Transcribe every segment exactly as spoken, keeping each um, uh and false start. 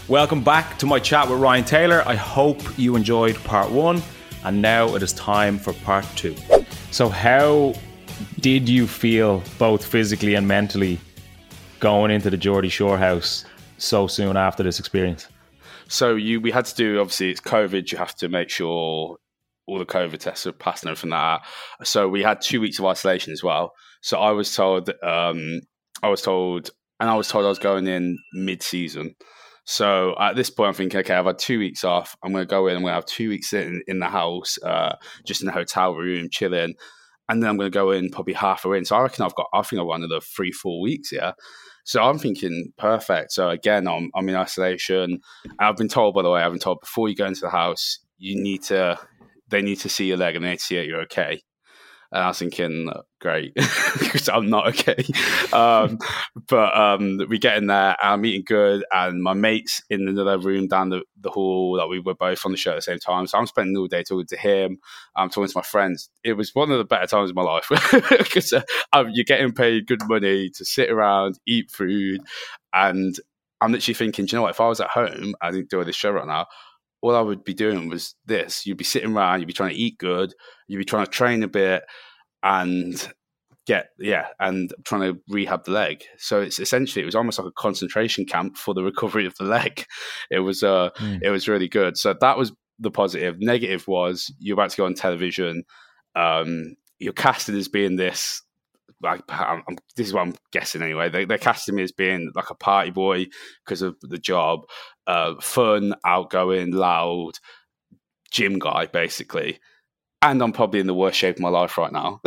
Welcome back to my chat with Ryan Taylor. I hope you enjoyed part one, and now it is time for part two. So how did you feel, both physically and mentally, going into the Geordie Shore house so soon after this experience? So you, we had to do, obviously it's COVID, you have to make sure all the COVID tests are passed and everything like that. So we had two weeks of isolation as well. So I was told, um, I was told, and I was told I was going in mid-season. So at this point I'm thinking, okay, I've had two weeks off. I'm going to go in, I'm going to have two weeks in, in the house, uh, just in the hotel room, chilling. And then I'm going to go in probably halfway in. So I reckon I've got, I think I've got another three, four weeks, yeah. So I'm thinking, perfect. So again, I'm, I'm in isolation. I've been told, by the way, I've been told before you go into the house, you need to, they need to see your leg and they need to see that you're okay. And I was thinking, great, because I'm not okay. Um, but um, we get in there, and I'm eating good, and my mate's in another room down the, the hall that we were both on the show at the same time. So I'm spending all day talking to him. I'm talking to my friends. It was one of the better times of my life because uh, you're getting paid good money to sit around, eat food, and I'm literally thinking, do you know what? If I was at home, I didn't do this show right now, all I would be doing was this. You'd be sitting around, you'd be trying to eat good, you'd be trying to train a bit and get, yeah, and trying to rehab the leg. So it's essentially, it was almost like a concentration camp for the recovery of the leg. It was, uh, mm. it was really good. So that was the positive. Negative was you're about to go on television. Um, you're casted as being this, like, I'm, I'm, this is what I'm guessing anyway. They, they're casting me as being like a party boy because of the job. Uh, fun, outgoing, loud, gym guy, basically. And I'm probably in the worst shape of my life right now.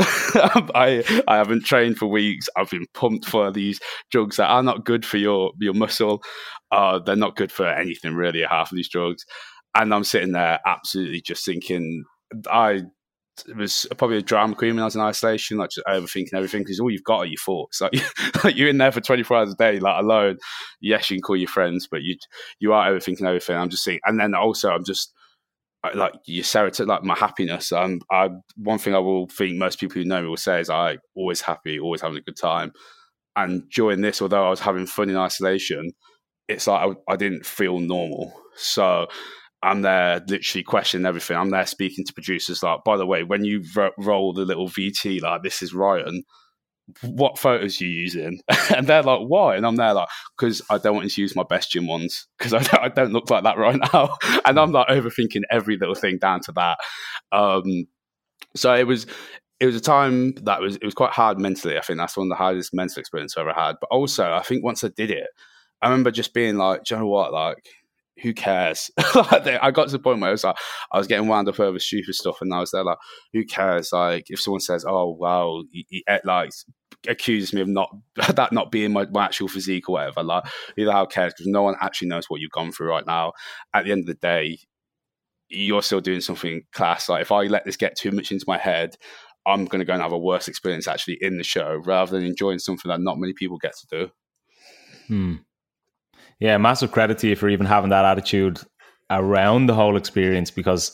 I I haven't trained for weeks. I've been pumped for these drugs that are not good for your, your muscle. Uh, they're not good for anything, really, half of these drugs. And I'm sitting there absolutely just thinking, I it was probably a drama queen when I was in isolation, like just overthinking everything, because all you've got are your thoughts. Like, like you're in there for twenty-four hours a day, like alone. Yes, you can call your friends, but you you are overthinking everything. I'm just saying, and then also I'm just like your serotonin, like my happiness. Um, I one thing I will think most people who know me will say is I always happy, always having a good time. And during this, although I was having fun in isolation, it's like I, I didn't feel normal. So I'm there literally questioning everything. I'm there speaking to producers like, by the way, when you ro- roll the little V T, like, this is Ryan, what photos are you using? And they're like, why? And I'm there like, because I don't want to use my best gym ones, because I don't, I don't look like that right now. And I'm like overthinking every little thing down to that. Um, so it was it was a time that was, it was quite hard mentally. I think that's one of the hardest mental experiences I ever had. But also, I think once I did it, I remember just being like, do you know what, like, who cares? I got to the point where I was like, I was getting wound up over stupid stuff, and I was there like, who cares? Like, if someone says, "Oh, wow," he, he, like accuses me of not that not being my, my actual physique or whatever, like, who the hell cares? Because no one actually knows what you've gone through right now. At the end of the day, you're still doing something class. Like, if I let this get too much into my head, I'm going to go and have a worse experience actually in the show, rather than enjoying something that not many people get to do. Hmm. Yeah, massive credit to you for even having that attitude around the whole experience, because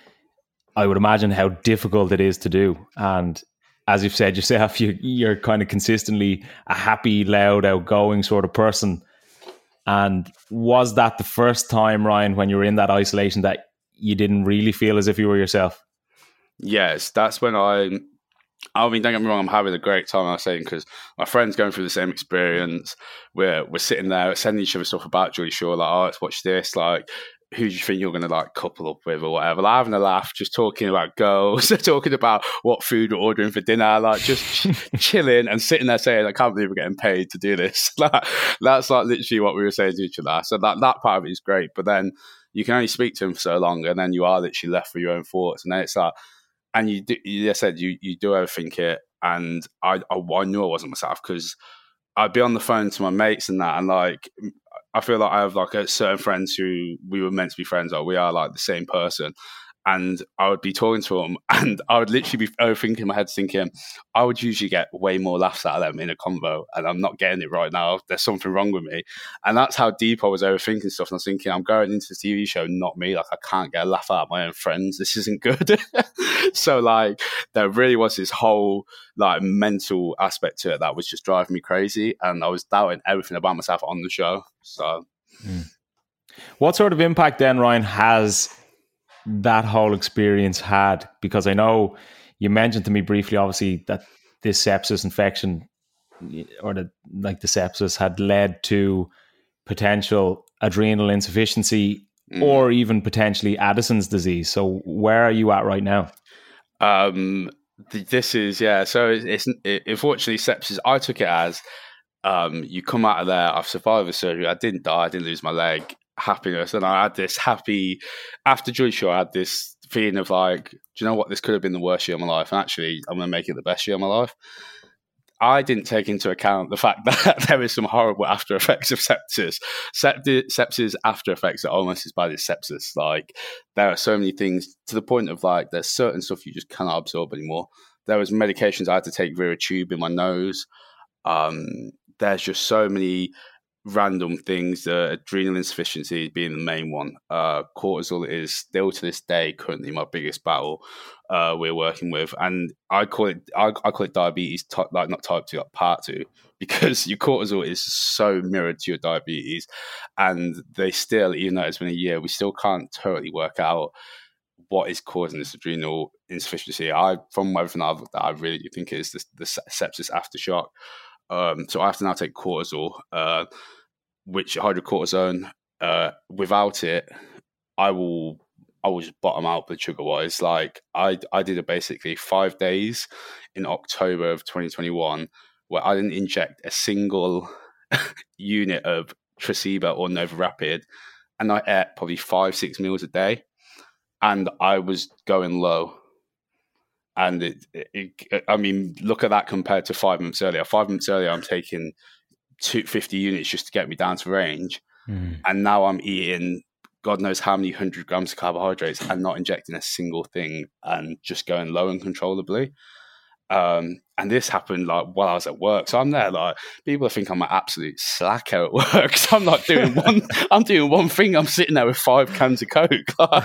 I would imagine how difficult it is to do. And as you've said yourself, you, you're kind of consistently a happy, loud, outgoing sort of person. And was that the first time, Ryan, when you were in that isolation, that you didn't really feel as if you were yourself? Yes, that's when I... I mean, don't get me wrong, I'm having a great time, I was saying, because my friend's going through the same experience. We're we're sitting there sending each other stuff about Geordie Shore, like, oh, let's watch this, like, who do you think you're going to, like, couple up with or whatever. Like, having a laugh, just talking about girls, talking about what food we're ordering for dinner, like, just ch- chilling and sitting there saying, I can't believe we're getting paid to do this. Like, that's, like, literally what we were saying to each other. So that, that part of it is great. But then you can only speak to them for so long, and then you are literally left for your own thoughts. And then it's like, and you, do, you just said you, you do overthink it, and I, I, I knew I wasn't myself, because I'd be on the phone to my mates and that, and like I feel like I have like a certain friends who we were meant to be friends, or we are like the same person, and I would be talking to them, and I would literally be overthinking in my head, thinking I would usually get way more laughs out of them in a convo, and I'm not getting it right now. There's something wrong with me. And that's how deep I was overthinking stuff. And I was thinking, I'm going into the T V show, not me. Like, I can't get a laugh out of my own friends. This isn't good. So like, there really was this whole like mental aspect to it that was just driving me crazy, and I was doubting everything about myself on the show. So mm. What sort of impact then, Ryan, has that whole experience had? Because I know you mentioned to me briefly, obviously, that this sepsis infection or the like the sepsis had led to potential adrenal insufficiency mm. or even potentially Addison's disease. So where are you at right now? Um, this is, yeah, so it's, it, unfortunately sepsis, I took it as um, you come out of there, I've survived the surgery, I didn't die, I didn't lose my leg, happiness. And I had this happy, after Joy Show, I had this feeling of like, do you know what, this could have been the worst year of my life, and actually I'm going to make it the best year of my life. I didn't take into account the fact that there is some horrible after effects of sepsis. Septi- sepsis after effects are almost as bad as sepsis. Like, there are so many things to the point of like, there's certain stuff you just cannot absorb anymore. There was medications I had to take via a tube in my nose. Um, there's just so many random things, uh, adrenal insufficiency being the main one. Uh, cortisol is still to this day currently my biggest battle uh, we're working with, and I call it I, I call it diabetes, type, like not type two, like part two, because your cortisol is so mirrored to your diabetes, and they still, even though it's been a year, we still can't totally work out what is causing this adrenal insufficiency. I, from everything I've looked at, I really do think it is the, the sepsis aftershock. Um, so I have to now take cortisol, uh, which hydrocortisone. Uh, without it, I will, I will just bottom out blood sugar wise. Like I, I did it basically five days in October of twenty twenty-one where I didn't inject a single unit of Tresiba or NovaRapid, and I ate probably five, six meals a day, and I was going low. And it, it, it, I mean, look at that compared to five months earlier. Five months earlier, I'm taking two hundred fifty units just to get me down to range. Mm. And now I'm eating God knows how many hundred grams of carbohydrates and not injecting a single thing and just going low uncontrollably. Um, and this happened like while I was at work. So I'm there like, people think I'm an absolute slacker at work. So I'm not doing one, I'm doing one thing. I'm sitting there with five cans of Coke.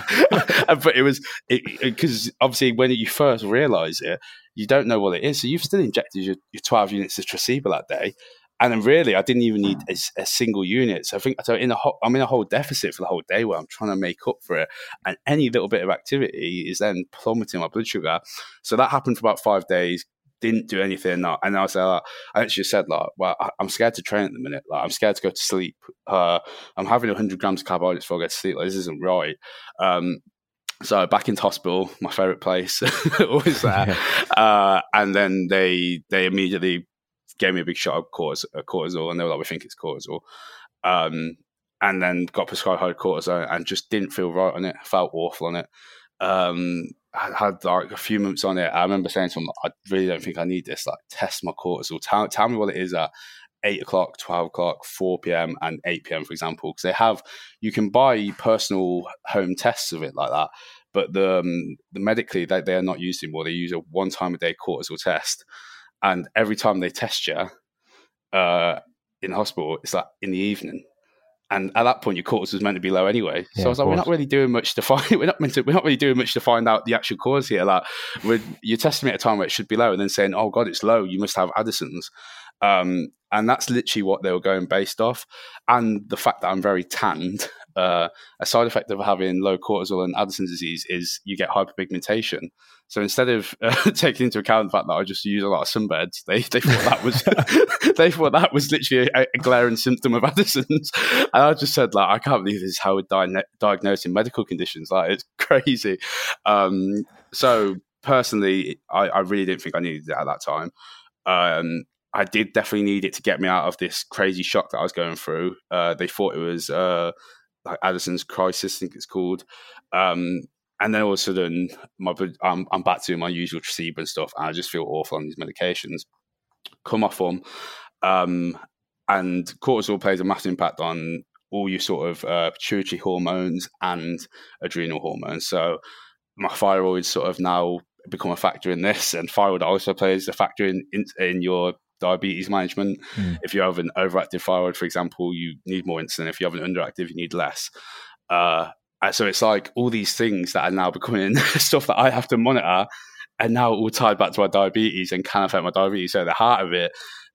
But it was, because obviously when you first realize it, you don't know what it is. So you've still injected your, your twelve units of Tresiba that day. And then really, I didn't even need a, a single unit. So I think so in a whole, I'm in a whole deficit for the whole day where I'm trying to make up for it. And any little bit of activity is then plummeting my blood sugar. So that happened for about five days. Didn't do anything. And I was like, I actually said, like, well, I'm scared to train at the minute. Like, I'm scared to go to sleep. Uh, I'm having one hundred grams of carbohydrates before I go to sleep. Like, this isn't right. Um, So back into hospital, my favourite place, always there. uh, and then they they immediately gave me a big shot of cortisol, and they were like, we think it's cortisol. Um, and then got prescribed hydrocortisone and just didn't feel right on it. Felt awful on it. Um, I had like a few months on it. I remember saying to them, I really don't think I need this. Like, test my cortisol. Tell, tell me what it is at eight o'clock, twelve o'clock, four p.m. and eight p.m., for example. Because they have, you can buy personal home tests of it like that. But the, um, the medically, they, they are not used anymore. They use a one time a day cortisol test. And every time they test you uh, in hospital, it's like in the evening. And at that point, your cortisol is meant to be low anyway. So yeah, I was like, we're not really doing much to find. We're not meant to. We're not really doing much to find out the actual cause here. Like, we're, you're testing me at a time where it should be low, and then saying, "Oh God, it's low. You must have Addison's." Um, and that's literally what they were going based off. And the fact that I'm very tanned. Uh, a side effect of having low cortisol and Addison's disease is you get hyperpigmentation. So instead of uh, taking into account the fact that I just use a lot of sunbeds, they they thought that was they thought that was literally a, a glaring symptom of Addison's. And I just said, like, I can't believe this is how we're di- diagnosing medical conditions. Like, it's crazy. Um, so personally, I, I really didn't think I needed it at that time. Um, I did definitely need it to get me out of this crazy shock that I was going through. Uh, they thought it was uh, like Addison's crisis, I think it's called. Um, and then all of a sudden, my I'm, I'm back to my usual Tresiba and stuff, and I just feel awful on these medications. Come off them. Um, and cortisol plays a massive impact on all your sort of uh, pituitary hormones and adrenal hormones. So my thyroid sort of now become a factor in this, and thyroid also plays a factor in, in, in your diabetes management. Mm. If you have an overactive thyroid, for example, you need more insulin. If you have an underactive, you need less. Uh, so it's like all these things that are now becoming stuff that I have to monitor, and now all tied back to my diabetes and can affect my diabetes. So the heart of it,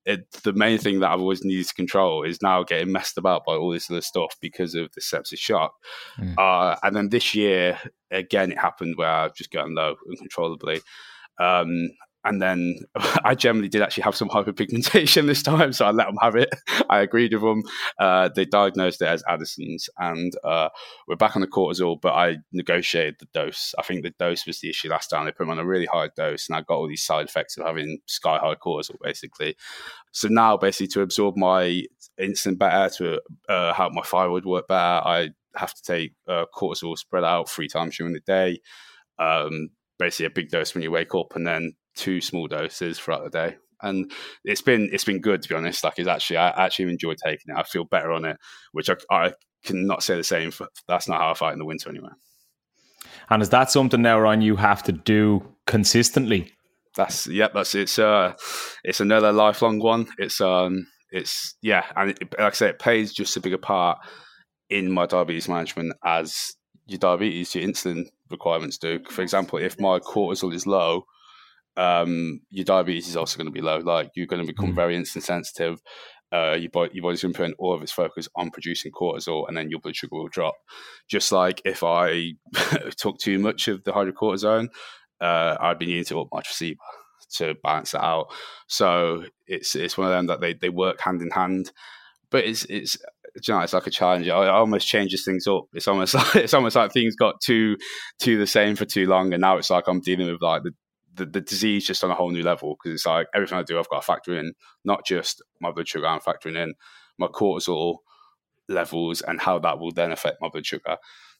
it, the main thing that I've always needed to control is now getting messed about by all this other stuff because of the sepsis shock. Mm. Uh, and then this year, again, it happened where I've just gotten low uncontrollably. Um, and then I generally did actually have some hyperpigmentation this time, so I let them have it. I agreed with them. Uh, they diagnosed it as Addison's, and uh, we're back on the cortisol, but I negotiated the dose. I think the dose was the issue last time. They put me on a really high dose, and I got all these side effects of having sky-high cortisol, basically. So now, basically, to absorb my insulin better, to uh, help my thyroid work better, I have to take uh, cortisol spread out three times during the day. Um, basically, a big dose when you wake up, and then two small doses throughout the day. And it's been it's been good, to be honest. Like, it's actually I actually enjoy taking it. I feel better on it, which I, I cannot say the same for. That's not how I fight in the winter anyway. And is that something now, Ryan, you have to do consistently? That's yep. That's it's uh it's another lifelong one. It's um it's yeah, and it, like I say, it plays just a bigger part in my diabetes management as your diabetes, your insulin requirements do. For example, if my cortisol is low, um, your diabetes is also going to be low. Like, you're going to become mm. very insulin sensitive. Uh, your body, your body's going to put all of its focus on producing cortisol, and then your blood sugar will drop. Just like if I took too much of the hydrocortisone, uh, I'd be needing to up my placebo to balance that out. So it's it's one of them that they, they work hand in hand. But it's it's you know, it's like a challenge. It almost changes things up. It's almost like it's almost like things got too too the same for too long, and now it's like I'm dealing with like the the, the disease just on a whole new level, because it's like everything I do, I've got to factor in not just my blood sugar, I'm factoring in my cortisol levels and how that will then affect my blood sugar.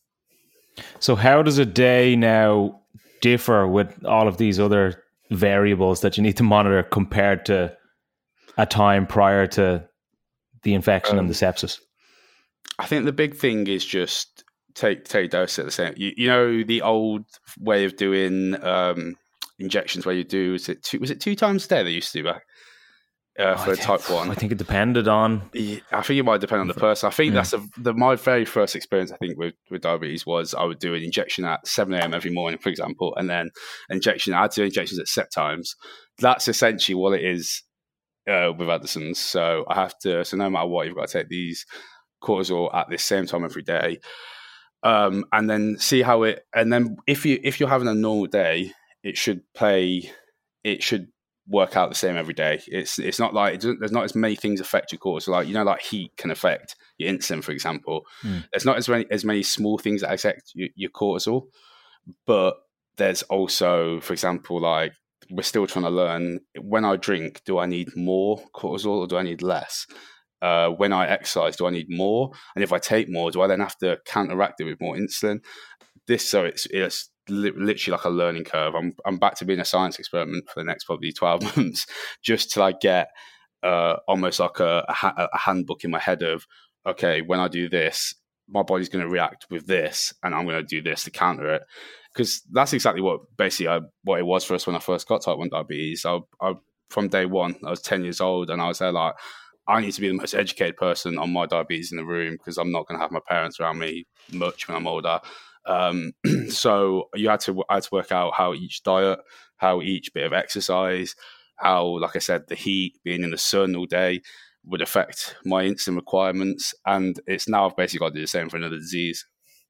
So how does a day now differ with all of these other variables that you need to monitor compared to a time prior to the infection um, and the sepsis? I think the big thing is just take take dose at the same. You, you know, the old way of doing um, injections where you do was it two was it two times a day they used to do back uh, for oh, type one. I think it depended on. Yeah, I think it might depend on the person. I think yeah. that's a, the my very first experience. I think with, with diabetes was I would do an injection at seven a.m. every morning, for example, and then injection. I had to do injections at set times. That's essentially what it is uh, with Addison's. So I have to. So no matter what, you've got to take these cortisol at the same time every day, um, and then see how it. And then if you if you're having a normal day, it should play. It should work out the same every day. It's it's not like it doesn't, there's not as many things affect your cortisol. Like, you know, like heat can affect your insulin, for example. Mm. There's not as many as many small things that affect your, your cortisol, but there's also, for example, like we're still trying to learn. When I drink, do I need more cortisol or do I need less? Uh, when I exercise, do I need more? And if I take more, do I then have to counteract it with more insulin? This so it's it's literally like a learning curve. I'm I'm back to being a science experiment for the next probably twelve months, just to like get uh, almost like a, a, ha- a handbook in my head of, okay, when I do this, my body's going to react with this, and I'm going to do this to counter it. Because that's exactly what basically I, what it was for us when I first got type one diabetes. I, I from day one, I was ten years old, and I was there like, I need to be the most educated person on my diabetes in the room, because I'm not going to have my parents around me much when I'm older. Um, so you had to, I had to work out how each diet, how each bit of exercise, how, like I said, the heat, being in the sun all day would affect my insulin requirements. And it's now I've basically got to do the same for another disease.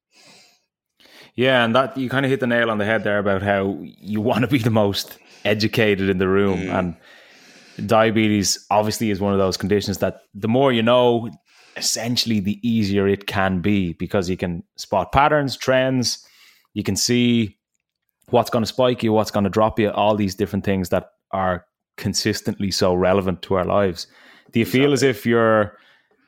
Yeah, and that you kind of hit the nail on the head there about how you want to be the most educated in the room. Mm. And diabetes obviously is one of those conditions that the more you know, essentially the easier it can be, because you can spot patterns, trends, you can see what's going to spike you, what's going to drop you, all these different things that are consistently so relevant to our lives. Do you exactly. feel as if you're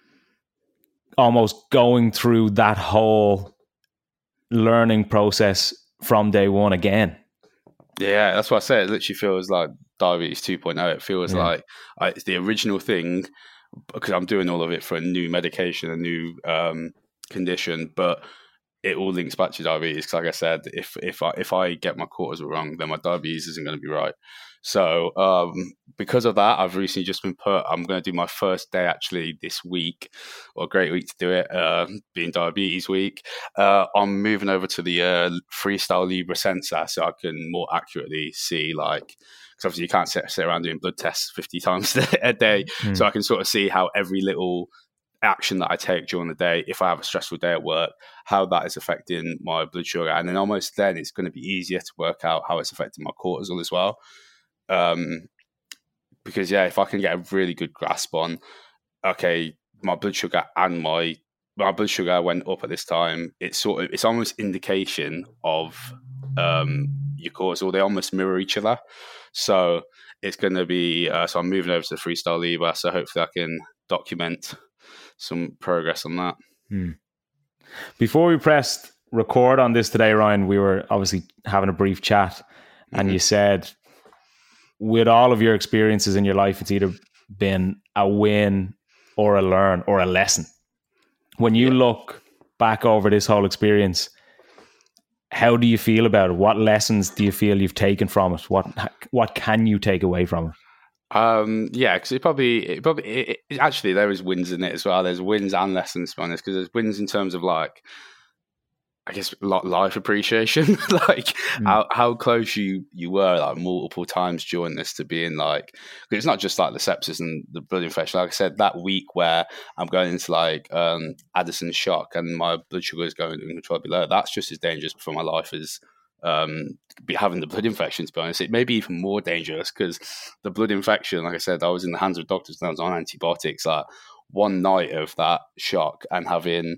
almost going through that whole learning process from day one again? Yeah, that's what I said. It literally feels like diabetes two point oh. It feels yeah. like uh, it's the original thing, because I'm doing all of it for a new medication, a new um, condition. But it all links back to diabetes. Because like I said, if if I if I get my cortisol wrong, then my diabetes isn't going to be right. So um, because of that, I've recently just been put. I'm going to do my first day actually this week, or a great week to do it, uh, being diabetes week. Uh, I'm moving over to the uh, Freestyle Libre sensor, so I can more accurately see like. Because obviously you can't sit, sit around doing blood tests fifty times a day, mm. so I can sort of see how every little action that I take during the day, if I have a stressful day at work, how that is affecting my blood sugar, and then almost then it's going to be easier to work out how it's affecting my cortisol as well. Um, because yeah, if I can get a really good grasp on, okay, my blood sugar and my my blood sugar went up at this time, it's sort of it's almost indication of um, your cortisol. They almost mirror each other. So it's going to be, uh, so I'm moving over to the Freestyle Libre, so hopefully I can document some progress on that. Hmm. Before we pressed record on this today, Ryan, we were obviously having a brief chat, and mm-hmm. you said with all of your experiences in your life, it's either been a win or a learn or a lesson. When you yeah. look back over this whole experience, how do you feel about it? What lessons do you feel you've taken from it? What what can you take away from it? Um, yeah, because it probably, it probably it, it, actually there is wins in it as well. There's wins and lessons, to be honest, because there's wins in terms of like, I guess, life appreciation, like mm. how how close you you were like multiple times during this to being like, because it's not just like the sepsis and the blood infection. Like I said, that week where I'm going into like um, Addison shock and my blood sugar is going uncontrollably low, that's just as dangerous for my life as um, be having the blood infection. To be honest, it may be even more dangerous because the blood infection, like I said, I was in the hands of doctors and I was on antibiotics. Like one night of that shock and having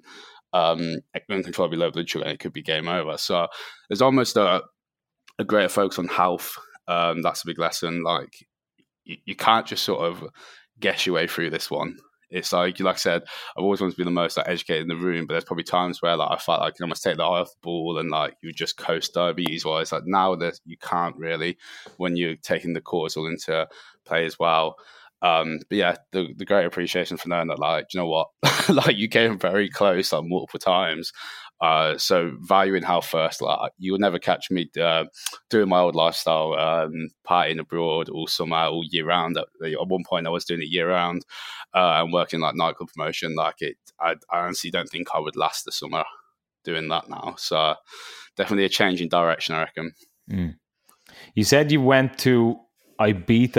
um uncontrollably low blood sugar, and it could be game over. So there's almost a, a greater focus on health. Um that's a big lesson. Like you, you can't just sort of guess your way through this one. It's like like I said, I've always wanted to be the most like educated in the room, but there's probably times where like I felt like I can almost take the eye off the ball and like you just coast diabetes wise. Like now that you can't really when you're taking the cortisol into play as well. Um, but yeah, the, the great appreciation for knowing that, like, you know what, like you came very close like multiple times. Uh, so valuing health first, like you will never catch me uh, doing my old lifestyle, um, partying abroad all summer, all year round. At, at one point, I was doing it year round uh, and working like nightclub promotion. Like it, I, I honestly don't think I would last the summer doing that now. So definitely a change in direction, I reckon. Mm. You said you went to Ibiza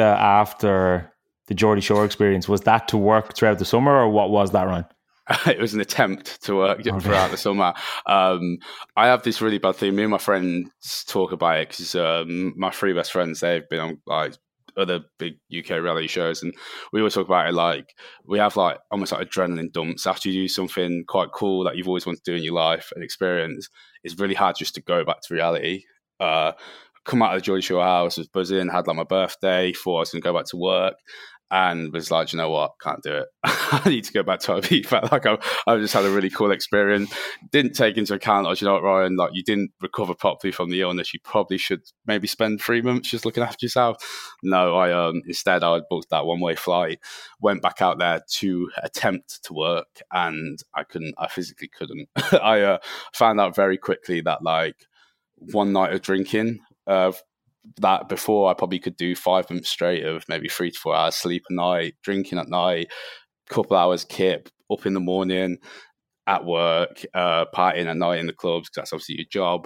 after the Geordie Shore experience. Was that to work throughout the summer, or what was that, Ryan? It was an attempt to work okay. throughout the summer. Um, I have this really bad thing. Me and my friends talk about it because um, my three best friends, they've been on like other big U K reality shows, and we always talk about it like we have like almost like adrenaline dumps after you do something quite cool that you've always wanted to do in your life and experience. It's really hard just to go back to reality. Uh, come out of the Geordie Shore house, was buzzing, had like my birthday, thought I was going to go back to work, and was like, you know what, can't do it. I need to go back to Ibiza. Like I, I just had a really cool experience. Didn't take into account, like, you know what, Ryan, like you didn't recover properly from the illness. You probably should maybe spend three months just looking after yourself. No, I um instead I booked that one way flight, went back out there to attempt to work, and I couldn't. I physically couldn't. I uh, found out very quickly that like one night of drinking. Uh, that before I probably could do five months straight of maybe three to four hours sleep a night, drinking at night, couple hours kip, up in the morning, at work, uh, partying at night in the clubs, because that's obviously your job.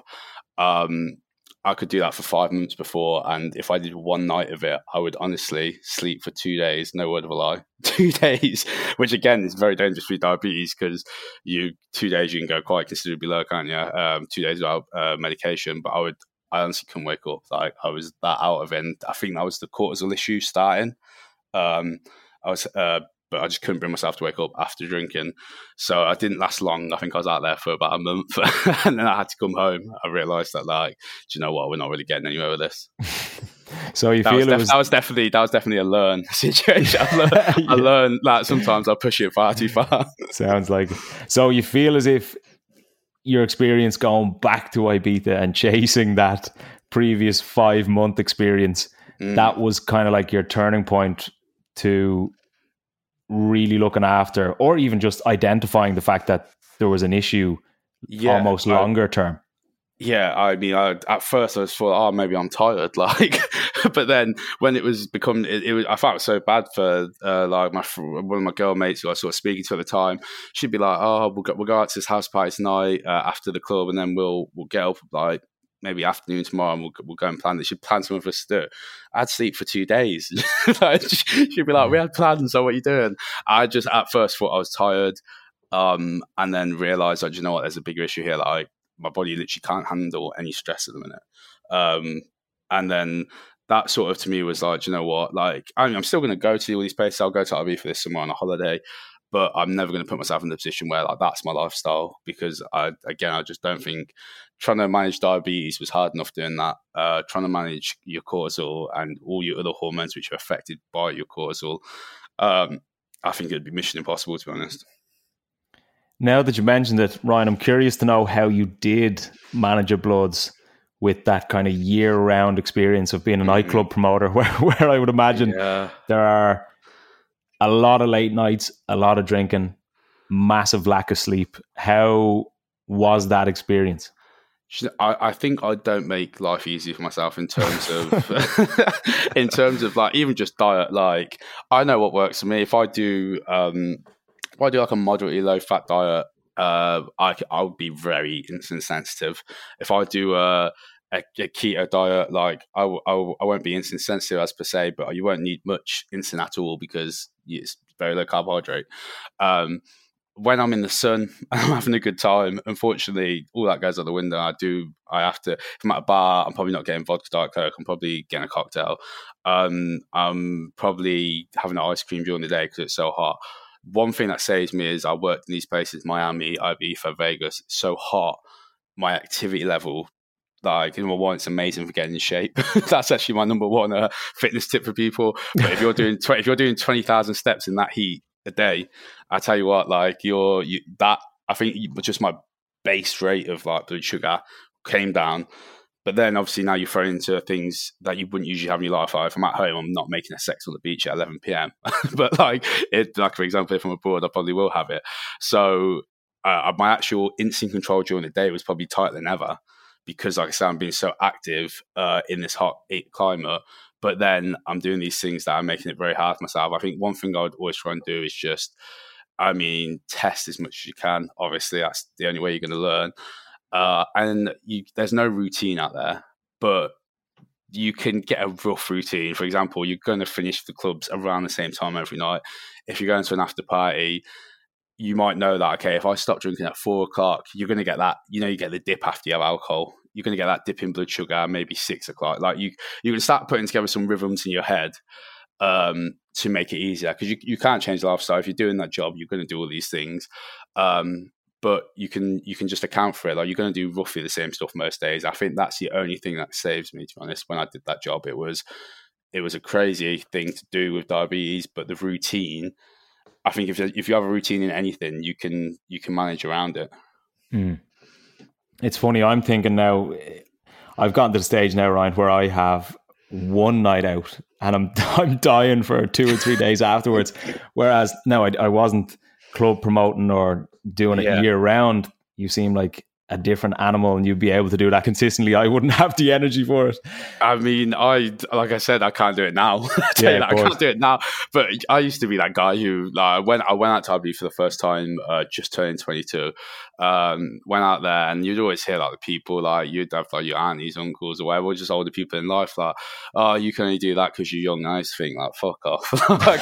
Um, I could do that for five months before, and if I did one night of it, I would honestly sleep for two days, no word of a lie. Two days, which again is very dangerous for diabetes, because you two days you can go quite considerably low, can't you? Um, two days without uh, medication, but I would I honestly couldn't wake up. Like I was that out of it. And I think that was the cortisol issue starting. Um, I was, uh, but I just couldn't bring myself to wake up after drinking. So I didn't last long. I think I was out there for about a month, and then I had to come home. I realised that, like, do you know what? We're not really getting anywhere with this. So you that feel was, it def- was that was definitely that was definitely a learn situation. I learned, yeah. I learned that sometimes I push it far too far. Sounds like it. So you feel as if your experience going back to Ibiza and chasing that previous five month experience, mm. that was kind of like your turning point to really looking after, or even just identifying the fact that there was an issue yeah, almost longer term. Yeah, I mean, I, at first I was thought, oh, maybe I'm tired, like, but then when it was become, it, it was, I felt so bad for uh, like my one of my girl mates who I was sort of speaking to at the time. She'd be like, oh, we'll go, we'll go out to this house party tonight uh, after the club, and then we'll we'll get up like maybe afternoon tomorrow, and we'll we'll go and plan this. She'd plan something for us to do. I'd sleep for two days. Like, she'd be like, we had plans, so what are you doing? I just at first thought I was tired, um, and then realised, like, you know what, there's a bigger issue here. Like, my body literally can't handle any stress at the minute. Um, and then that sort of to me was like, you know what, like, I mean, I'm still going to go to all these places. I'll go to R B for this summer on a holiday, but I'm never going to put myself in the position where like that's my lifestyle, because I, again, I just don't think trying to manage diabetes was hard enough doing that. Uh, trying to manage your cortisol and all your other hormones which are affected by your cortisol, um, I think it'd be mission impossible, to be honest. Now that you mentioned it, Ryan, I'm curious to know how you did manage your bloods with that kind of year-round experience of being a mm-hmm. nightclub promoter, where, where I would imagine yeah. there are a lot of late nights, a lot of drinking, massive lack of sleep. How was that experience? I, I think I don't make life easy for myself in terms of in terms of like even just diet. Like, I know what works for me. If I do um, if I do like a moderately low fat diet, uh, I I would be very insulin sensitive. If I do a, a, a keto diet, like I, w- I, w- I won't be insulin sensitive as per se, but you won't need much insulin at all because it's very low carbohydrate. Um, when I'm in the sun and I'm having a good time, unfortunately, all that goes out the window. I do, I have to, if I'm at a bar, I'm probably not getting vodka Diet Coke. I'm probably getting a cocktail. Um, I'm probably having an ice cream during the day because it's so hot. One thing that saves me is I worked in these places, Miami, Ibiza, Vegas. It's so hot. My activity level, like, number one, it's amazing for getting in shape. That's actually my number one uh, fitness tip for people. But if you're doing twenty, if you're doing twenty thousand steps in that heat a day, I tell you what, like you're you, that. I think just my base rate of like blood sugar came down. But then obviously now you're thrown into things that you wouldn't usually have in your life. Like if I'm at home, I'm not making a sex on the beach at eleven p.m. But like, it, like for example, if I'm abroad, I probably will have it. So uh, my actual instinct control during the day was probably tighter than ever because, like I said, I'm being so active uh, in this hot climate. But then I'm doing these things that are making it very hard for myself. I think one thing I would always try and do is just, I mean, test as much as you can. Obviously, that's the only way you're going to learn. Uh, and you, there's no routine out there, but you can get a rough routine. For example, you're going to finish the clubs around the same time every night. If you're going to an after party, you might know that, okay, if I stop drinking at four o'clock, you're going to get that, you know, you get the dip after you have alcohol. You're going to get that dip in blood sugar, maybe six o'clock. Like you, you can start putting together some rhythms in your head um, to make it easier because you, you can't change the lifestyle. If you're doing that job, you're going to do all these things. Um, But you can you can just account for it. Like you're going to do roughly the same stuff most days. I think that's the only thing that saves me. To be honest, when I did that job, it was it was a crazy thing to do with diabetes. But the routine, I think if if you have a routine in anything, you can you can manage around it. Mm. It's funny. I'm thinking now. I've gotten to the stage now, Ryan, where I have one night out, and I'm I'm dying for two or three days afterwards. Whereas no, I, I wasn't club promoting or doing it yeah. year round. You seem like a different animal and you'd be able to do that consistently. I wouldn't have the energy for it. I mean, I like I said, I can't do it now. I, yeah, that, I can't do it now. But I used to be that guy who, like, when I went out to R B for the first time, uh, just turning twenty-two, um, went out there, and you'd always hear like the people, like you'd have like your aunties, uncles, or whatever, just older people in life, like, oh, you can only do that because you're young. And I used to think, like, fuck off. Like,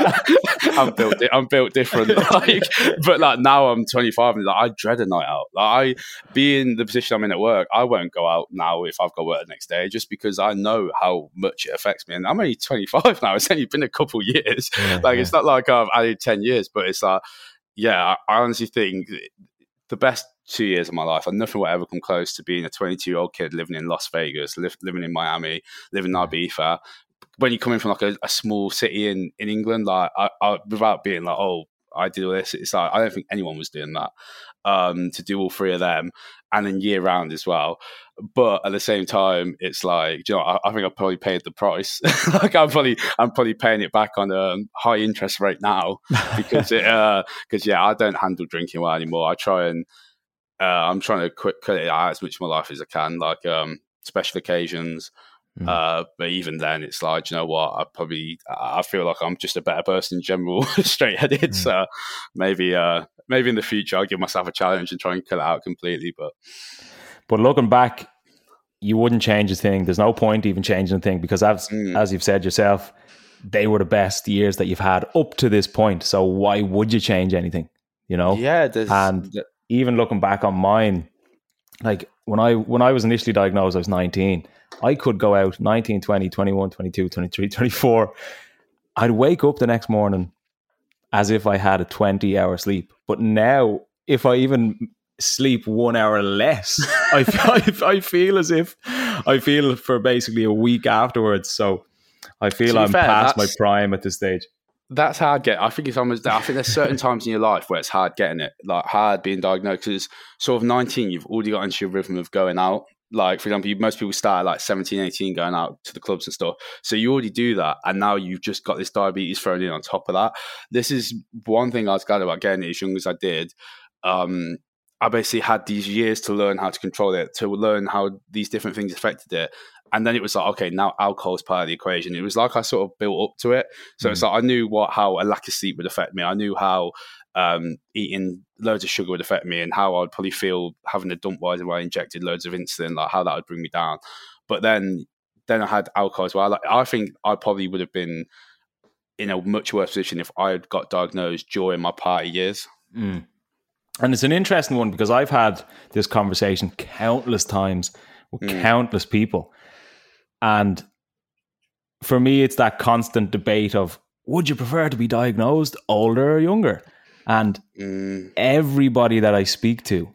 I'm, I'm built, I'm built different. Like, but like now I'm twenty-five, and like I dread a night out. Like I. Being the position I'm in at work, I won't go out now if I've got work the next day, just because I know how much it affects me. And I'm only twenty-five now. It's only been a couple of years. Yeah, like, yeah. It's not like I've added ten years, but it's like, yeah, I honestly think the best two years of my life, and nothing will ever come close to being a twenty-two-year-old kid living in Las Vegas, li- living in Miami, living in Ibiza. When you come in from like a, a small city in, in England, like I, I, without being like, oh, I did all this, it's like, I don't think anyone was doing that. Um, to do all three of them, and then year round as well. But at the same time, it's like, you know, I, I think I probably paid the price. Like I'm probably, I'm probably paying it back on a high interest rate now because it, because uh, yeah, I don't handle drinking well anymore. I try and uh, I'm trying to quick cut it out as much of my life as I can, like um, special occasions. Mm. Uh, but even then, it's like, you know what? I probably I feel like I'm just a better person in general, straight headed. Mm. So maybe uh, maybe in the future I'll give myself a challenge and try and cut it out completely. But but looking back, you wouldn't change a thing. There's no point even changing a thing because as mm. as you've said yourself, they were the best years that you've had up to this point. So why would you change anything? You know? Yeah. And th- even looking back on mine, like when I when I was initially diagnosed, I was nineteen. I could go out nineteen, twenty, twenty-one, twenty-two, twenty-three, twenty-four. I'd wake up the next morning as if I had a twenty hour sleep. But now, if I even sleep one hour less, I, I, I feel as if I feel for basically a week afterwards. So I feel I'm fair, past my prime at this stage. That's hard get. I think it's almost. I think there's certain times in your life where it's hard getting it, like hard being diagnosed. Because sort of nineteen, you've already got into your rhythm of going out. Like, for example, most people start at like seventeen, eighteen going out to the clubs and stuff. So you already do that. And now you've just got this diabetes thrown in on top of that. This is one thing I was glad about getting it as young as I did. Um, I basically had these years to learn how to control it, to learn how these different things affected it. And then it was like, okay, now alcohol is part of the equation. It was like I sort of built up to it. So mm. it's like I knew what how a lack of sleep would affect me. I knew how um, eating loads of sugar would affect me and how I'd probably feel having a dump wise if I injected loads of insulin, like how that would bring me down. But then then I had alcohol as well. Like, I think I probably would have been in a much worse position if I had got diagnosed during my party years. Mm. And it's an interesting one because I've had this conversation countless times with mm. countless people. And for me, it's that constant debate of, would you prefer to be diagnosed older or younger? And mm. everybody that I speak to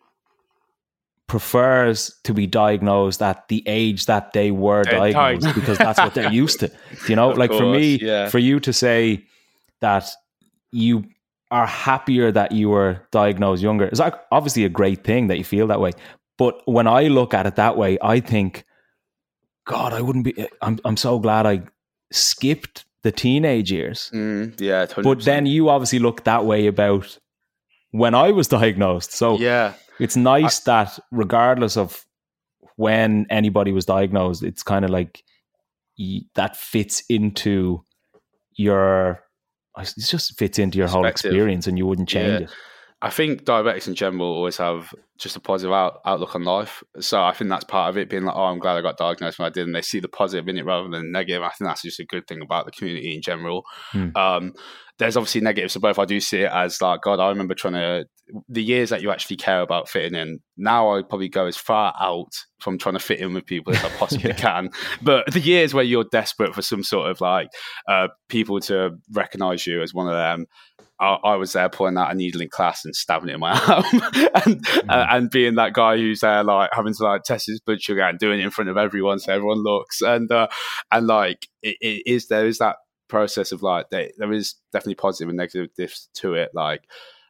prefers to be diagnosed at the age that they were they're diagnosed died. Because that's what they're used to. You know, like course, for me, yeah. for you to say that you are happier that you were diagnosed younger, it's like obviously a great thing that you feel that way. But when I look at it that way, I think, God, I wouldn't be, I'm I'm so glad I skipped the teenage years. Mm, yeah, one hundred percent. But then you obviously look that way about when I was diagnosed. So yeah, it's nice I, that regardless of when anybody was diagnosed, it's kind of like y- that fits into your, it just fits into your whole experience and you wouldn't change yeah. it. I think diabetics in general always have just a positive out, outlook on life. So I think that's part of it, being like, oh, I'm glad I got diagnosed when I did. And they see the positive in it rather than negative. I think that's just a good thing about the community in general. Hmm. Um, there's obviously negatives to both. I do see it as like, God, I remember trying to, the years that you actually care about fitting in. Now I probably go as far out from trying to fit in with people as I possibly yeah. can. But the years where you're desperate for some sort of like uh, people to recognize you as one of them, I, I was there pulling out a needle in class and stabbing it in my arm and, mm. uh, and being that guy who's there like having to like test his blood sugar and doing it in front of everyone so everyone looks. And uh, and like it, it is, there is that process of like, there, there is definitely positive and negative to it. Like,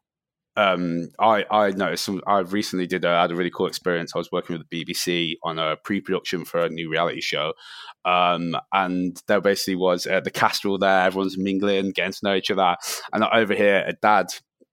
Um, I, I noticed some, I recently did a, had a really cool experience. I was working with the B B C on a pre-production for a new reality show. Um, and there basically was uh, the cast all there, everyone's mingling, getting to know each other. And over here, a dad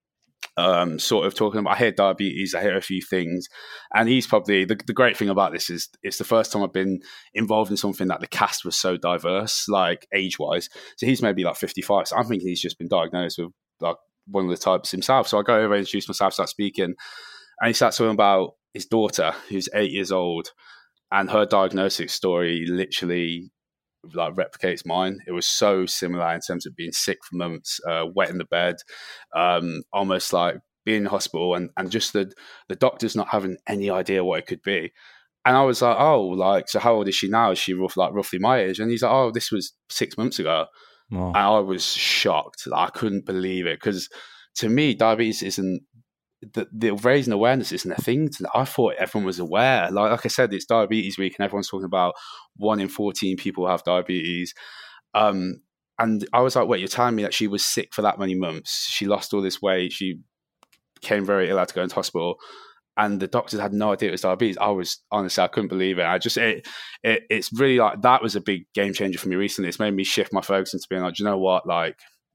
um, sort of talking about, I hear diabetes, I hear a few things. And he's probably, the, the great thing about this is it's the first time I've been involved in something that the cast was so diverse, like age-wise. So he's maybe like fifty-five. So I'm thinking he's just been diagnosed with like one of the types himself. So I go over and introduce myself, start speaking, and he starts talking about his daughter, who's eight years old, and her diagnosis story literally like replicates mine. It was so similar in terms of being sick for months, uh, wet in the bed, um, almost like being in hospital, and, and just the the doctors not having any idea what it could be. And I was like, oh, like, so how old is she now? Is she rough, like roughly my age? And he's like, oh, this was six months ago. Wow. And I was shocked. I couldn't believe it because to me, diabetes isn't the, the raising awareness isn't a thing. To, I thought everyone was aware. Like, like I said, it's Diabetes Week, and everyone's talking about one in fourteen people have diabetes. Um, and I was like, "Wait, you're telling me that she was sick for that many months? She lost all this weight. She became very ill, had to go into hospital." And the doctors had no idea it was diabetes. I was honestly, I couldn't believe it. I just, it, it, it's really like, that was a big game changer for me recently. It's made me shift my focus into being like, do you know what? Like,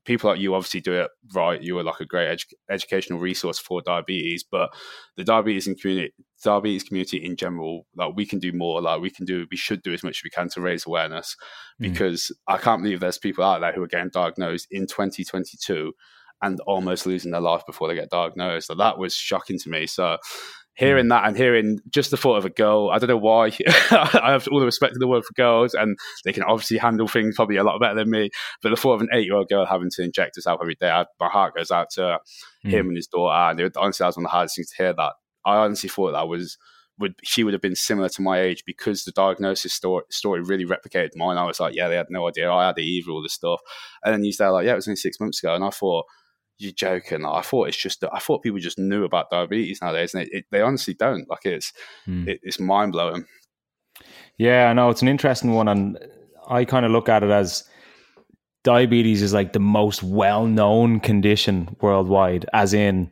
people like you obviously do it right. You are like a great edu- educational resource for diabetes, but the diabetes and community, diabetes community in general, like we can do more. Like we can do, we should do as much as we can to raise awareness, because mm. I can't believe there's people out there who are getting diagnosed in twenty twenty-two and almost losing their life before they get diagnosed. So that was shocking to me. So hearing that and hearing just the thought of a girl, I don't know why. I have all the respect in the world for girls, and they can obviously handle things probably a lot better than me. But the thought of an eight-year-old girl having to inject herself every day, I, my heart goes out to mm. him and his daughter. And it, honestly, that was one of the hardest things to hear. That I honestly thought that was would she would have been similar to my age, because the diagnosis story, story really replicated mine. I was like, yeah, they had no idea I had it either, all this stuff. And then he's there like, yeah, it was only six months ago, and I thought, you're joking. I thought it's just that I thought people just knew about diabetes nowadays, and it, it, they honestly don't. Like it's mm. it, it's mind blowing. Yeah, I know, it's an interesting one, and I kind of look at it as diabetes is like the most well known condition worldwide. As in,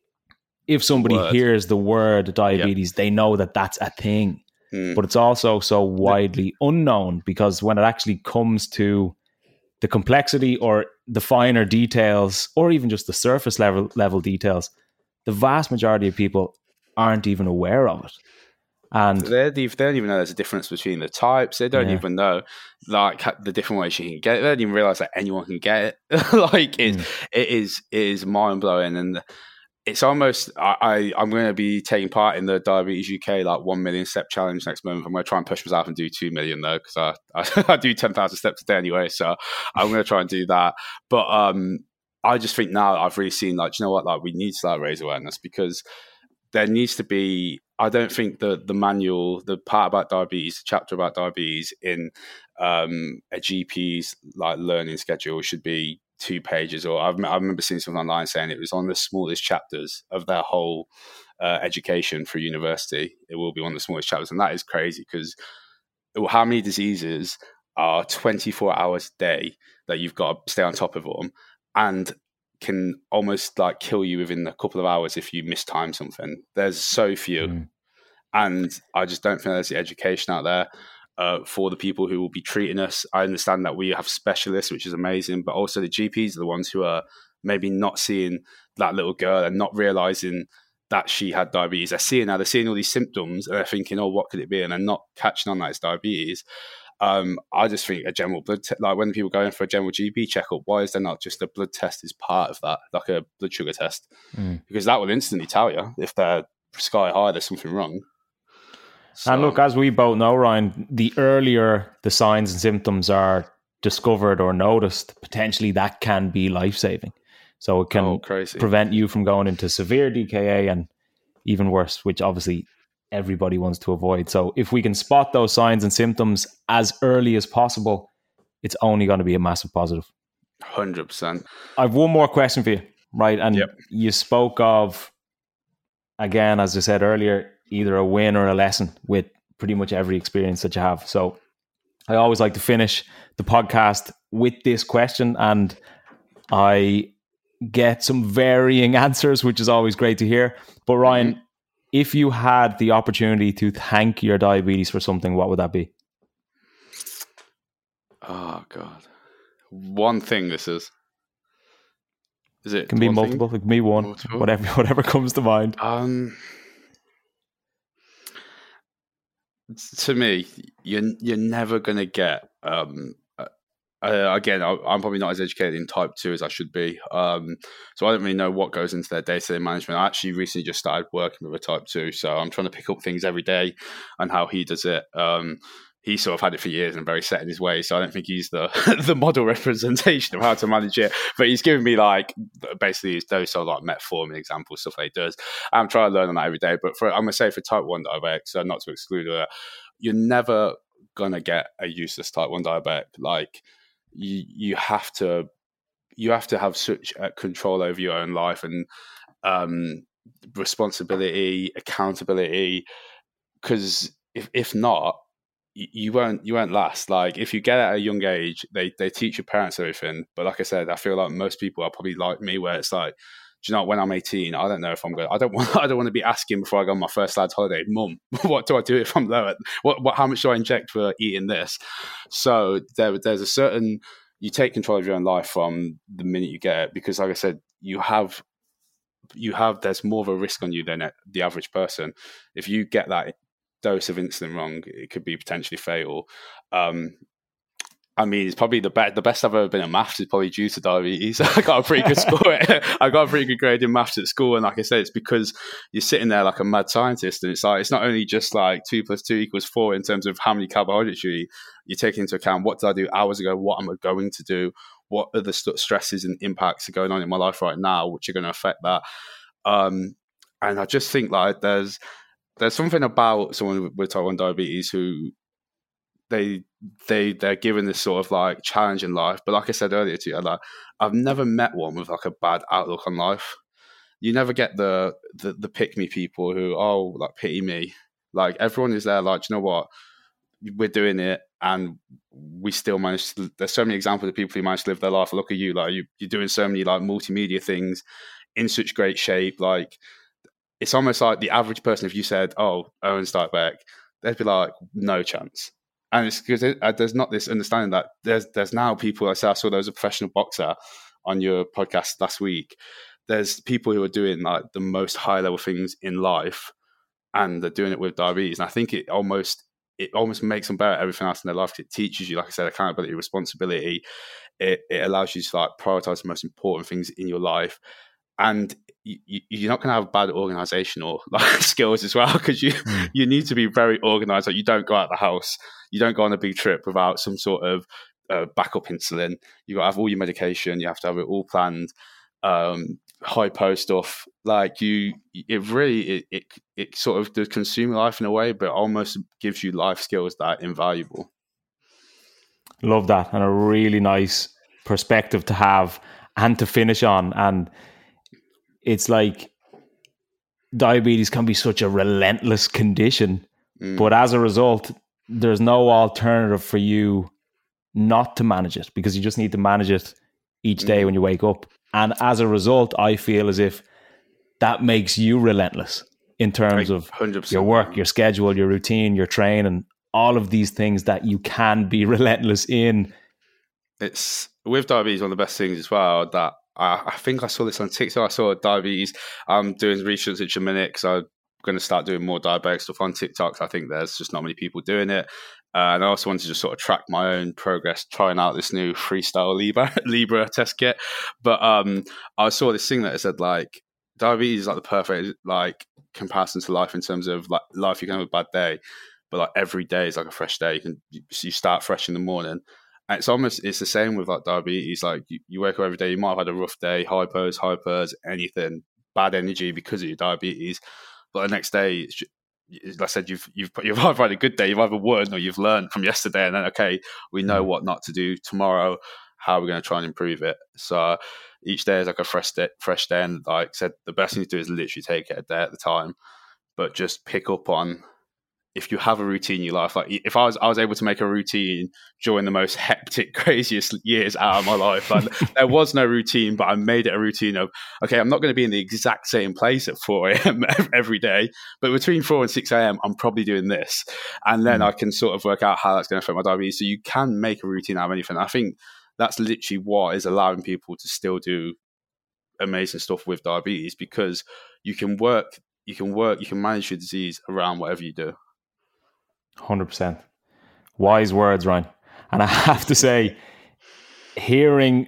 if somebody the hears the word diabetes, yep. they know that that's a thing. Mm. But it's also so widely unknown, because when it actually comes to the complexity or the finer details, or even just the surface level level details, the vast majority of people aren't even aware of it. And they don't even know there's a difference between the types. They don't yeah. even know like the different ways you can get it. They don't even realize that anyone can get it. like it, mm. it is it is mind blowing, and it's almost I, I I'm going to be taking part in the Diabetes U K like one million step challenge next month. I'm going to try and push myself and do two million though, because I, I I do ten thousand steps a day anyway. So I'm going to try and do that. But um, I just think now I've really seen like, you know what, like we need to like raise awareness, because there needs to be. I don't think the the manual, the part about diabetes, the chapter about diabetes in um, a G P's like learning schedule should be two pages, or I've, I remember seeing something online saying it was on the smallest chapters of their whole uh, education for university. It will be one of the smallest chapters, and that is crazy, because how many diseases are twenty-four hours a day that you've got to stay on top of them, and can almost like kill you within a couple of hours if you mistime something. There's so few, mm. and I just don't think there's the education out there Uh, for the people who will be treating us. I understand that we have specialists, which is amazing, but also the G Ps are the ones who are maybe not seeing that little girl and not realizing that she had diabetes. They're seeing her, they're seeing all these symptoms, and they're thinking, oh, what could it be? And they're not catching on that it's diabetes. Um, I just think a general blood test, like when people go in for a general G P checkup, why is there not just a blood test as part of that, like a blood sugar test? Mm. Because that will instantly tell you if they're sky high, there's something wrong. So. And look, as we both know, Ryan, the earlier the signs and symptoms are discovered or noticed, potentially that can be life-saving. So it can oh, prevent you from going into severe D K A and even worse, which obviously everybody wants to avoid. So if we can spot those signs and symptoms as early as possible, it's only going to be a massive positive. one hundred percent. I have one more question for you, right? And yep. you spoke of, again, as I said earlier, either a win or a lesson with pretty much every experience that you have. So I always like to finish the podcast with this question, and I get some varying answers, which is always great to hear. But Ryan, mm-hmm. if you had the opportunity to thank your diabetes for something, what would that be? Oh God. One thing this is. Is it? It can be multiple. Thing? It can be one. Multiple? Whatever whatever comes to mind. Um To me, you're you're never gonna get. Um, uh, again, I, I'm probably not as educated in type two as I should be, um, so I don't really know what goes into their day-to-day management. I actually recently just started working with a type two, so I'm trying to pick up things every day and how he does it. Um, he sort of had it for years and very set in his ways, so I don't think he's the the model representation of how to manage it. But he's given me like basically those sort of like metformin examples, stuff that he does. I'm trying to learn on that every day. But for I'm gonna say for type one diabetics, so not to exclude her, you're never gonna get a useless type one diabetic. Like you, you have to you have to have such uh, control over your own life and um, responsibility, accountability, because if if not, you won't you won't last. Like if you get at a young age, they they teach your parents everything. But like I said, I feel like most people are probably like me, where it's like, do you know, when I'm eighteen, I don't know if I'm going. I don't want. I don't want to be asking before I go on my first lad's holiday, Mum, what do I do if I'm low? What what? How much do I inject for eating this? So there, there's a certain. you take control of your own life from the minute you get it, because like I said, you have you have there's more of a risk on you than the average person. If you get that dose of insulin wrong, it could be potentially fatal. Um, I mean, it's probably the best. The best I've ever been at maths is probably due to diabetes. I got a pretty good score. I got a pretty good grade in maths at school, and like I said, it's because you're sitting there like a mad scientist, and it's like it's not only just like two plus two equals four in terms of how many carbohydrates you eat. You're taking into account what did I do hours ago, what am I going to do, what are the st- stresses and impacts are going on in my life right now, which are going to affect that. Um, and I just think like there's there's something about someone with type one diabetes who they they they're given this sort of like challenge in life, but like I said earlier to you, like I've never met one with like a bad outlook on life. You never get the the, the pick me people who oh like pity me. Like everyone is there like, you know what, we're doing it and we still manage to, there's so many examples of people who manage to live their life. Look at you, like you, you're doing so many like multimedia things in such great shape. Like it's almost like the average person, if you said, oh, Owen Starkbeck, they'd be like, no chance. And it's because it, uh, there's not this understanding that there's there's now people, I saw, I saw there was a professional boxer on your podcast last week. There's people who are doing like the most high level things in life and they're doing it with diabetes. And I think it almost it almost makes them better at everything else in their life. It teaches you, like I said, accountability, responsibility. It, it allows you to like prioritize the most important things in your life. And you, you're not going to have bad organizational like skills as well, because you mm. you need to be very organized. Like you don't go out of the house, you don't go on a big trip without some sort of uh, backup insulin. You got to have all your medication. You have to have it all planned. Um, hypo stuff, like you, it really it, it it sort of does consume your life in a way, but almost gives you life skills that are invaluable. Love that, and a really nice perspective to have and to finish on. And it's like diabetes can be such a relentless condition, mm. but as a result, there's no alternative for you not to manage it, because you just need to manage it each day mm. when you wake up. And as a result, I feel as if that makes you relentless in terms of one hundred percent your work, your schedule, your routine, your training, all of these things that you can be relentless in. It's with diabetes, one of the best things as well that I, I think I saw this on TikTok. I saw diabetes. I'm doing research at the minute because I'm going to start doing more diabetic stuff on TikTok. I think there's just not many people doing it. Uh, and I also wanted to just sort of track my own progress, trying out this new Freestyle Libre, Libre test kit. But um, I saw this thing that said like diabetes is like the perfect like comparison to life in terms of like life. You can have a bad day, but like every day is like a fresh day. You can you start fresh in the morning. And it's almost, it's the same with like diabetes. Like you, you wake up every day, you might have had a rough day, hypos, hypers, anything, bad energy because of your diabetes. But the next day, it's just, like I said, you've you've you've either had a good day, you've either won or you've learned from yesterday, and then okay, we know what not to do tomorrow. How are we going to try and improve it? So each day is like a fresh day, fresh day, and like I said, the best thing to do is literally take it a day at a time, but just pick up on. If you have a routine in your life, like if I was, I was able to make a routine during the most hectic, craziest years out of my life. Like, there was no routine, but I made it a routine of, okay, I'm not going to be in the exact same place at four a.m. every day, but between four and six a.m., I'm probably doing this. And then mm. I can sort of work out how that's going to affect my diabetes. So you can make a routine out of anything. I think that's literally what is allowing people to still do amazing stuff with diabetes, because you can work, you can work, you can manage your disease around whatever you do. one hundred percent. Wise words, Ryan. And I have to say, hearing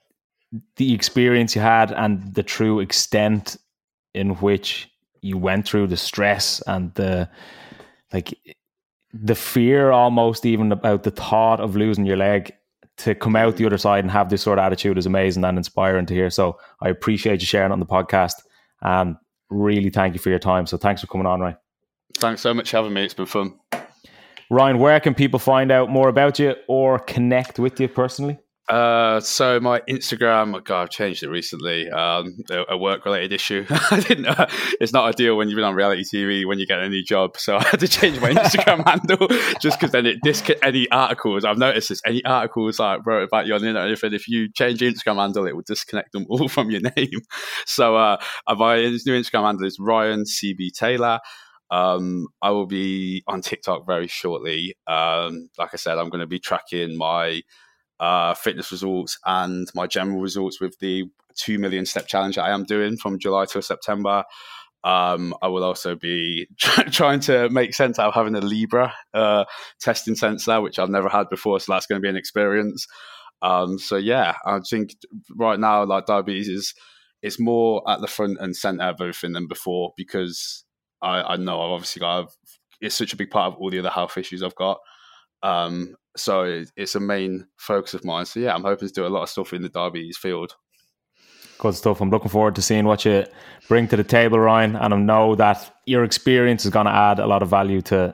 the experience you had and the true extent in which you went through the stress and the like the fear almost even about the thought of losing your leg, to come out the other side and have this sort of attitude is amazing and inspiring to hear. So I appreciate you sharing it on the podcast, and really thank you for your time. So thanks for coming on, Ryan. Thanks so much for having me. It's been fun. Ryan, where can people find out more about you or connect with you personally? Uh, so my Instagram, oh God, I've changed it recently. Um, a, a work-related issue. I didn't know. It's not ideal when you've been on reality T V when you get a new job. So I had to change my Instagram handle just because then it disc- any articles. I've noticed this. Any articles like wrote about you on the internet, if, if you change your Instagram handle, it will disconnect them all from your name. So uh, my new Instagram handle is Ryan C B Taylor. Um, I will be on TikTok very shortly. Um, like I said, I'm going to be tracking my uh, fitness results and my general results with the two million step challenge that I am doing from July till September. Um, I will also be trying to make sense out of having a Libra uh, testing sensor, which I've never had before. So that's going to be an experience. Um, so yeah, I think right now, like diabetes is, it's more at the front and center of everything than before, because I, I know I've obviously got, it's such a big part of all the other health issues I've got. Um, so it, it's a main focus of mine. So yeah, I'm hoping to do a lot of stuff in the diabetes field. Good stuff. I'm looking forward to seeing what you bring to the table, Ryan. And I know that your experience is going to add a lot of value to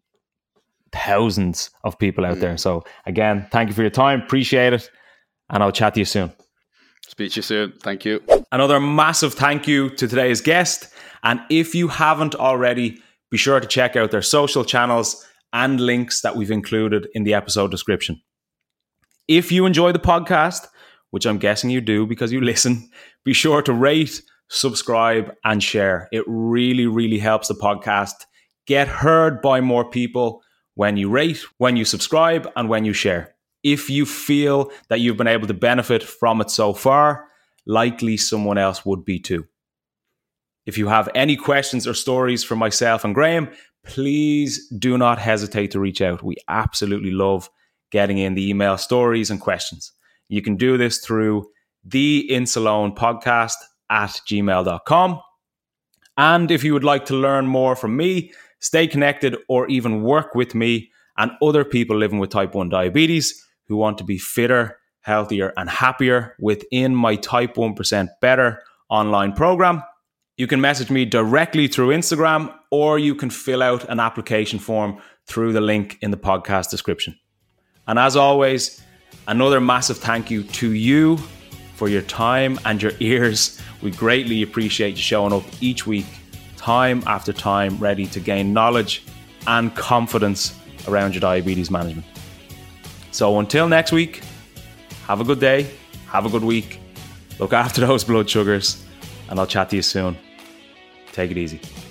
thousands of people out mm. there. So again, thank you for your time. Appreciate it. And I'll chat to you soon. Speak to you soon. Thank you. Another massive thank you to today's guest. And if you haven't already, be sure to check out their social channels and links that we've included in the episode description. If you enjoy the podcast, which I'm guessing you do because you listen, be sure to rate, subscribe, and share. It really, really helps the podcast get heard by more people when you rate, when you subscribe, and when you share. If you feel that you've been able to benefit from it so far, likely someone else would be too. If you have any questions or stories for myself and Graham, please do not hesitate to reach out. We absolutely love getting in the email stories and questions. You can do this through the Insuleoin podcast at gmail dot com. And if you would like to learn more from me, stay connected, or even work with me and other people living with type one diabetes who want to be fitter, healthier, and happier within my Type one percent Better online program, you can message me directly through Instagram, or you can fill out an application form through the link in the podcast description. And as always, another massive thank you to you for your time and your ears. We greatly appreciate you showing up each week, time after time, ready to gain knowledge and confidence around your diabetes management. So until next week, have a good day, have a good week, look after those blood sugars, and I'll chat to you soon. Take it easy.